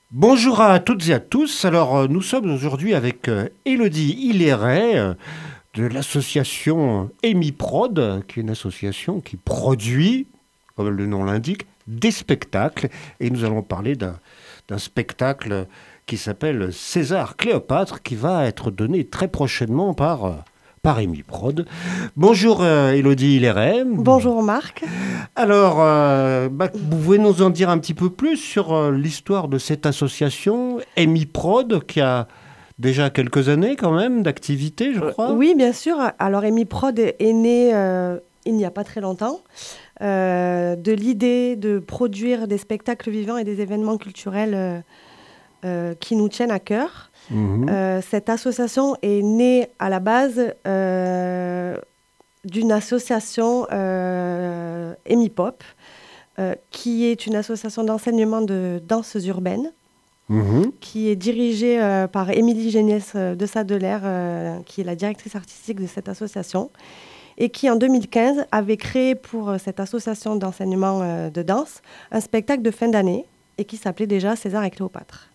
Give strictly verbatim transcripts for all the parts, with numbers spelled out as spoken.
Bonjour à toutes et à tous. Alors, euh, nous sommes aujourd'hui avec euh, Élodie Hilleret euh, de l'association EmiProd, qui est une association qui produit, comme le nom l'indique, des spectacles. Et nous allons parler d'un, d'un spectacle qui s'appelle César Cléopâtre, qui va être donné très prochainement par, euh, par EmiProd. Bonjour euh, Élodie Hilleret. Bonjour Marc. Alors, euh, bah, vous pouvez nous en dire un petit peu plus sur euh, l'histoire de cette association, EmiProd, qui a déjà quelques années quand même d'activité, je Euh, crois. oui, bien sûr. Alors, EmiProd est est né euh, il n'y a pas très longtemps euh, de l'idée de produire des spectacles vivants et des événements culturels euh, euh, qui nous tiennent à cœur. Mhm. Euh, cette association est née à la base euh, d'une association euh, EmiPop, euh, qui est une association d'enseignement de danses urbaines, Mhm. qui est dirigée euh, par Émilie Géniès euh, de Sadeler, euh, qui est la directrice artistique de cette association, et qui en deux mille quinze avait créé pour euh, cette association d'enseignement euh, de danse un spectacle de fin d'année et qui s'appelait déjà César et Cléopâtre.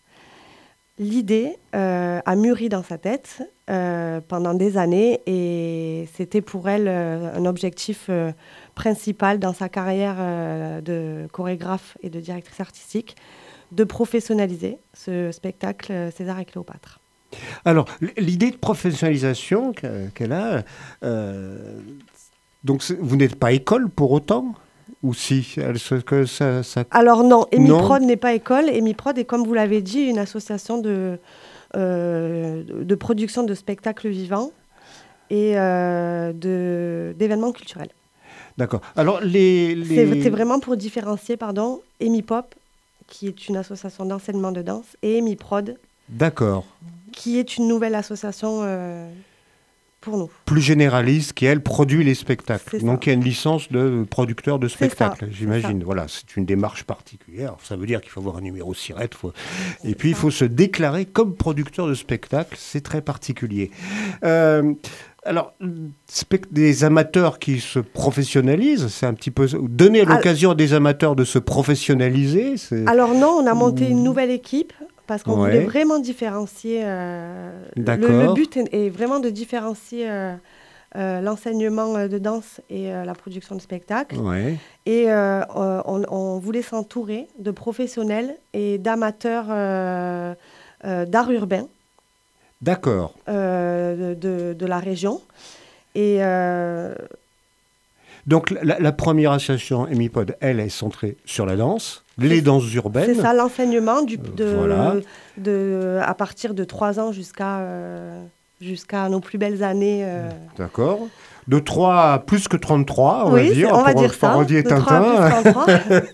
L'idée euh, a mûri dans sa tête euh, pendant des années et c'était pour elle euh, un objectif euh, principal dans sa carrière euh, de chorégraphe et de directrice artistique de professionnaliser ce spectacle euh, César et Cléopâtre. Alors, l- l'idée de professionnalisation que- qu'elle a, euh, donc c'est- vous n'êtes pas école pour autant? Ou si elle, ce que ça, ça- Alors non, Non? EmiProd n'est pas école. EmiProd est, comme vous l'avez dit, une association de, euh, de production de spectacles vivants et euh, de, d'événements culturels. D'accord. Alors, les, C'est, c'est les... vraiment pour différencier, pardon, EmiPop, qui est une association d'enseignement de danse, et EmiProd, D'accord. qui est une nouvelle association euh, pour nous. Plus généraliste qui, elle, produit les spectacles. C'est ça. Donc, il y a une licence de producteur de C'est ça. spectacles, C'est ça. j'imagine. Voilà, c'est une démarche particulière. Ça veut dire qu'il faut avoir un numéro SIRET. Faut... Et C'est puis, il ça. faut se déclarer comme producteur de spectacle. C'est très particulier. Euh, alors, spec- des amateurs qui se professionnalisent, c'est un petit peu... Donner Al- l'occasion à des amateurs de se professionnaliser, c'est... Alors non, on a monté une Ou- nouvelle équipe parce qu'on voulait Ouais, vraiment différencier. euh, le, le d'accord. but est, est vraiment de différencier euh, euh, l'enseignement euh, de danse et euh, la production de spectacles. Ouais, Et euh, euh, on, on voulait s'entourer de professionnels et d'amateurs euh, euh, d'art urbain d'accord. euh, de, de- de la région. Et euh, Donc la, la première association Emipod, elle, est centrée sur la danse, les c'est danses c'est urbaines. ça l'enseignement du, Euh, voilà, de, de, à partir de trois ans jusqu'à euh, jusqu'à nos plus belles années. euh, d'accord. De trois à plus que trente-trois, on va Oui, c'est- dire, on va pour dire ça, parodier de trois à plus Tintin. trente-trois.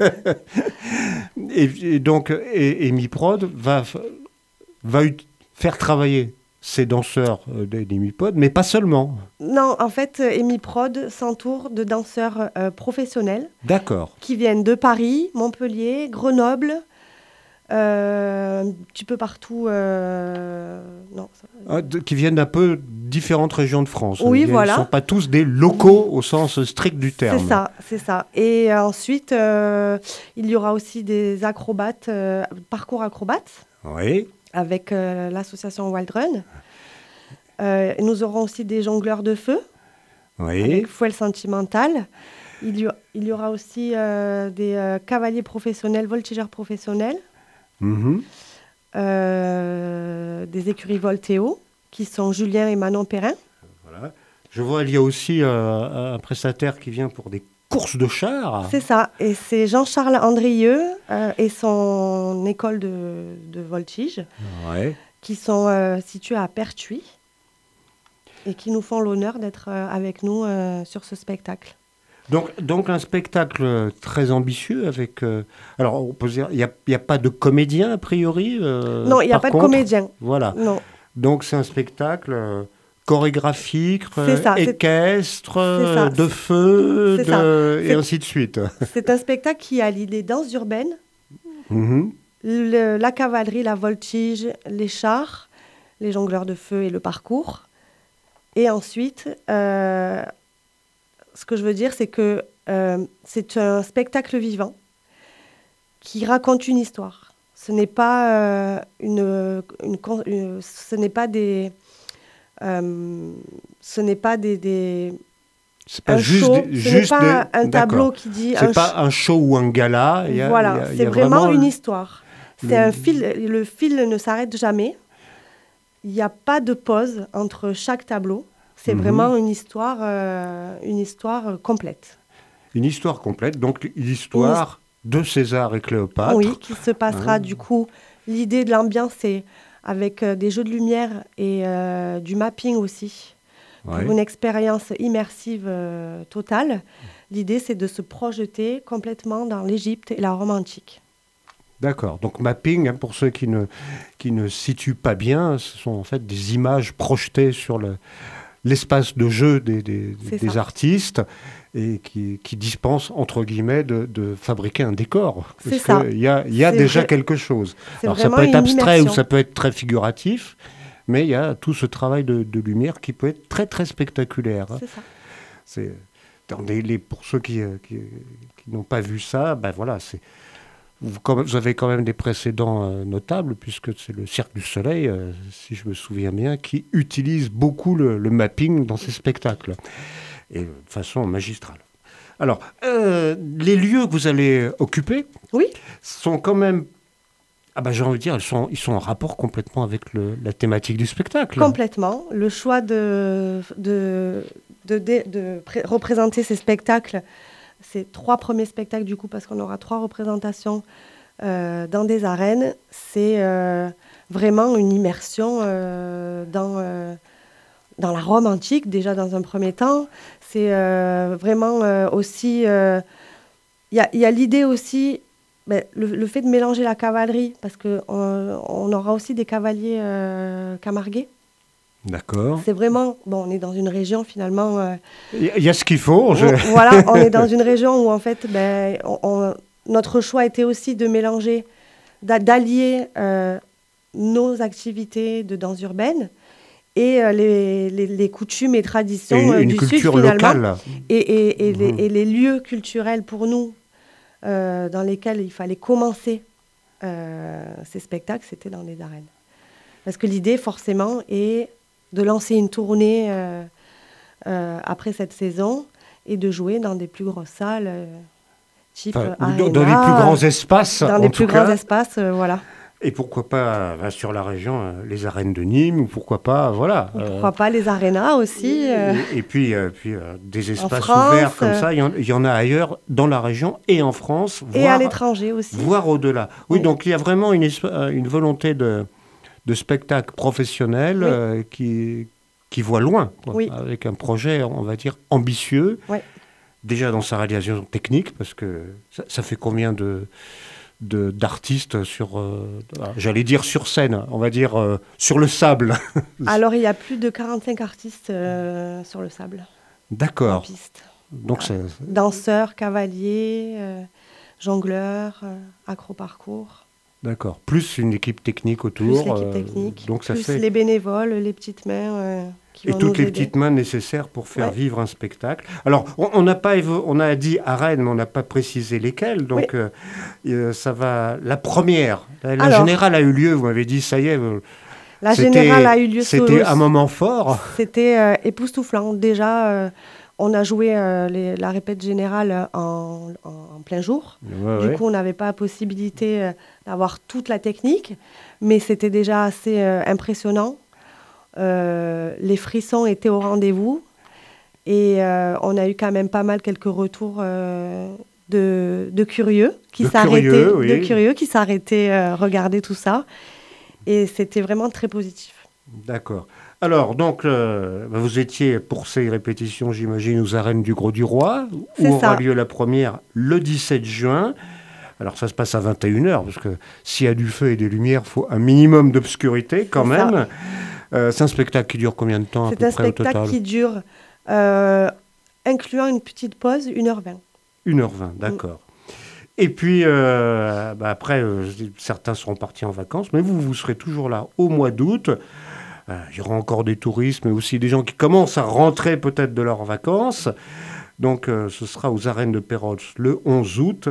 Et, et donc, et, Emiprod va, f- va ut- faire travailler ces danseurs euh, d'Emipod, mais pas seulement. Non, en fait, euh, EmiProd s'entoure de danseurs euh, professionnels D'accord. qui viennent de Paris, Montpellier, Grenoble, euh, un petit peu partout. euh, Non, ça- Ah, de- qui viennent d'un peu différentes régions de France. Oui, Ils ne sont voilà, pas tous des locaux au sens strict du c'est terme. ça, c'est ça. Et euh, ensuite, euh, il y aura aussi des acrobates, euh, parcours acrobates, Oui, avec euh, l'association Wild Run. Euh, nous aurons aussi des jongleurs de feu avec oui. Fouelle Sentimentale. Il y, a- il y aura aussi euh, des euh, cavaliers professionnels, voltigeurs professionnels, Mhm. euh, des écuries Voltéo, qui sont Julien et Manon Perrin. Voilà. Je vois, il y a aussi euh, un prestataire qui vient pour des courses de chars. C'est ça. Et c'est Jean-Charles Andrieux euh, et son école de, de voltige, Ouais. qui sont euh, situés à Pertuis et qui nous font l'honneur d'être euh, avec nous euh, sur ce spectacle. Donc, donc un spectacle très ambitieux avec... euh, alors, on peut dire, il n'y a, il y a pas de comédien a priori, euh, Non, il n'y a par pas de contre. comédien. Voilà. Non, Donc, c'est un spectacle euh, chorégraphique, c'est euh, ça. C'est équestre, c'est euh, ça. de feu, C'est ça. de... et C'est ainsi de suite. c'est un spectacle qui allie les danses urbaines, Mhm. le- la cavalerie, la voltige, les chars, les jongleurs de feu et le parcours. Et ensuite, euh, ce que je veux dire, c'est que euh, c'est un spectacle vivant qui raconte une histoire. ce n'est pas euh, une, une, une, ce n'est pas des, euh, ce n'est pas des, des c'est pas un juste, show, des, ce juste n'est pas des, un tableau qui dit. C'est un pas un show ou un gala. Il y a, voilà, il y a, c'est il y a vraiment, vraiment une histoire. le... C'est un fil. Le fil ne s'arrête jamais. Il n'y a pas de pause entre chaque tableau. C'est mm-hmm. vraiment une histoire, euh, une histoire complète. Une histoire complète, donc l'histoire une... de César et Cléopâtre. Oui, qui se passera hein. du coup. L'idée de l'ambiance, c'est avec euh, des jeux de lumière et euh, du mapping aussi, ouais. pour une expérience immersive euh, totale. L'idée, c'est de se projeter complètement dans l'Égypte et la Rome antique. D'accord. Donc mapping, hein, pour ceux qui ne, qui ne situent pas bien, ce sont en fait des images projetées sur le, l'espace de jeu des, des, des artistes et qui, qui dispensent, entre guillemets, de, de fabriquer un décor. C'est Parce ça. qu'il y a, y a déjà vrai. quelque chose. C'est Alors ça peut être abstrait immersion. ou ça peut être très figuratif, mais il y a tout ce travail de, de lumière qui peut être très très spectaculaire. C'est ça. C'est, dans les, les, pour ceux qui, qui, qui n'ont pas vu ça, ben voilà, c'est... Vous, vous avez quand même des précédents euh, notables, puisque c'est le Cirque du Soleil, euh, si je me souviens bien, qui utilise beaucoup le, le mapping dans ses spectacles, et de façon magistrale. Alors, euh, les lieux que vous allez occuper oui. sont quand même, ah ben, j'ai envie de dire, ils sont, ils sont en rapport complètement avec le, la thématique du spectacle. Complètement. Le choix de, de, de, de, de pré- représenter ces spectacles, ces trois premiers spectacles, du coup, parce qu'on aura trois représentations euh, dans des arènes, c'est euh, vraiment une immersion euh, dans, euh, dans la Rome antique, déjà dans un premier temps. C'est euh, vraiment euh, aussi... Il euh, y, y a l'idée aussi, ben, le, le fait de mélanger la cavalerie, parce qu'on on aura aussi des cavaliers euh, camarguais. D'accord. C'est vraiment... Bon, on est dans une région, finalement... Euh, Il y, y a ce qu'il faut. Je... On, voilà, on est dans une région où, en fait, ben, on, on, notre choix était aussi de mélanger, d'a, d'allier euh, nos activités de danse urbaine et euh, les, les, les coutumes et traditions et une, euh, une du culture Sud, finalement. Locale. Et, et, et, mmh. les, et les lieux culturels, pour nous, euh, dans lesquels il fallait commencer euh, ces spectacles, c'était dans les arènes. Parce que l'idée, forcément, est... de lancer une tournée euh, euh, après cette saison et de jouer dans des plus grosses salles, euh, type enfin, Arena, dans les plus grands espaces. Dans en les tout plus cas. grands espaces, euh, voilà. Et pourquoi pas bah, sur la région, euh, les arènes de Nîmes, ou pourquoi pas, voilà. Ou pourquoi euh, pas les arénas aussi. Euh, et, et puis, euh, puis euh, des espaces France, ouverts comme ça, il y, y en a ailleurs dans la région et en France. Et voire, à l'étranger aussi. Voire au-delà. Oui, oui, donc il y a vraiment une, une volonté de, de spectacle professionnel oui. euh, qui... qui voit loin, quoi, oui. avec un projet, on va dire, ambitieux, ouais. déjà dans sa réalisation technique, parce que ça, ça fait combien de, de, d'artistes sur, euh, j'allais dire sur scène, on va dire euh, sur le sable. Alors, il y a plus de quarante-cinq artistes euh, sur le sable. D'accord. En piste. Donc, voilà. c'est... Danseurs, cavaliers, euh, jongleurs, euh, acro-parcours. D'accord. Plus une équipe technique autour. Plus l'équipe technique. Euh, donc ça plus fait... les bénévoles, les petites mains euh, qui Et vont toutes nous les aider. petites mains nécessaires pour faire ouais. vivre un spectacle. Alors, on n'a pas évo... on a dit arène, mais on n'a pas précisé lesquelles. Donc, oui. euh, euh, ça va. La première, la, la Alors, générale a eu lieu. Vous m'avez dit, ça y est. Euh, la générale a eu lieu. C'était sous... un moment fort. C'était euh, époustouflant. Déjà. Euh, On a joué euh, les, la répète générale en, en, en plein jour. Ouais, du ouais. coup, on n'avait pas la possibilité euh, d'avoir toute la technique, mais c'était déjà assez euh, impressionnant. Euh, les frissons étaient au rendez-vous et euh, on a eu quand même pas mal quelques retours euh, de, de curieux qui de s'arrêtaient, curieux, oui. de curieux qui s'arrêtaient euh, regarder tout ça. Et c'était vraiment très positif. D'accord. Alors, donc, euh, vous étiez pour ces répétitions, j'imagine, aux arènes du Gros du Roi, où aura ça. lieu la première le dix-sept juin. Alors, ça se passe à vingt et une heures, parce que s'il y a du feu et des lumières, il faut un minimum d'obscurité quand c'est même. Euh, c'est un spectacle qui dure combien de temps à c'est peu un près au total ? C'est un spectacle qui dure, euh, incluant une petite pause, une heure vingt. une heure vingt, d'accord. Mmh. Et puis, euh, bah après, euh, certains seront partis en vacances, mais vous, vous serez toujours là au mois d'août. Euh, il y aura encore des touristes, mais aussi des gens qui commencent à rentrer peut-être de leurs vacances. Donc, euh, ce sera aux arènes de Perros le onze août.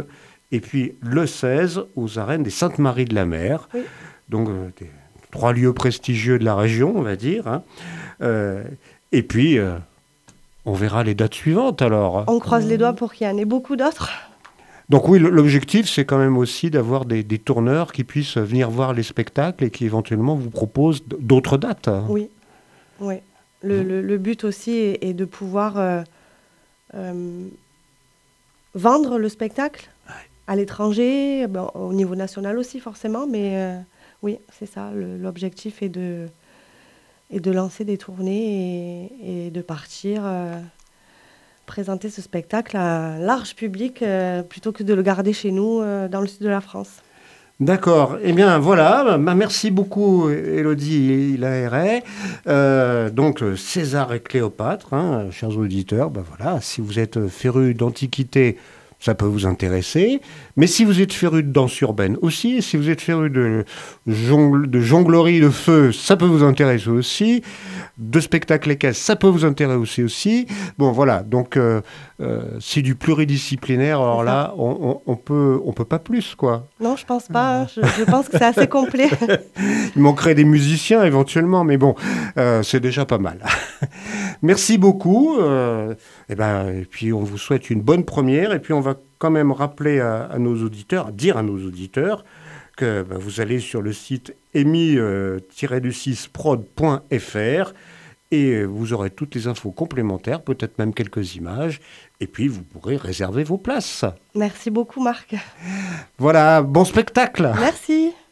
Et puis le seize, aux arènes des Saintes-Maries de la Mer. Oui. Donc, euh, des, trois lieux prestigieux de la région, on va dire. Hein. Euh, et puis, euh, on verra les dates suivantes, alors. On croise les doigts pour qu'il y en ait beaucoup d'autres. Donc oui, l'objectif, c'est quand même aussi d'avoir des, des tourneurs qui puissent venir voir les spectacles et qui éventuellement vous proposent d'autres dates. Oui, oui. Le, le, le but aussi est, est de pouvoir euh, euh, vendre le spectacle à l'étranger, ben, au niveau national aussi forcément, mais euh, oui, c'est ça. L'objectif est de, est de lancer des tournées et, et de partir euh, présenter ce spectacle à un large public euh, plutôt que de le garder chez nous euh, dans le sud de la France. D'accord. Eh bien, voilà. Bah, merci beaucoup, Élodie Hilaire. Euh, donc, César et Cléopâtre, hein, chers auditeurs, bah, voilà, si vous êtes férus d'antiquité, ça peut vous intéresser. Mais si vous êtes féru de danse urbaine aussi, et si vous êtes féru de, jongle, de jonglerie de feu, ça peut vous intéresser aussi. De spectacles équestres, ça peut vous intéresser aussi. Bon, voilà, donc euh, euh, c'est du pluridisciplinaire. Alors là, on, on, on peut, on peut pas plus, quoi. Non, je pense pas. Je, je pense que c'est assez complet. Il manquerait des musiciens éventuellement, mais bon, euh, c'est déjà pas mal. Merci beaucoup. Euh, et, ben, et puis, on vous souhaite une bonne première. Et puis, on va quand même rappeler à, à nos auditeurs, dire à nos auditeurs, que ben, vous allez sur le site emi du six prod point f r et vous aurez toutes les infos complémentaires, peut-être même quelques images, et puis vous pourrez réserver vos places. Merci beaucoup, Marc. Voilà, bon spectacle. Merci.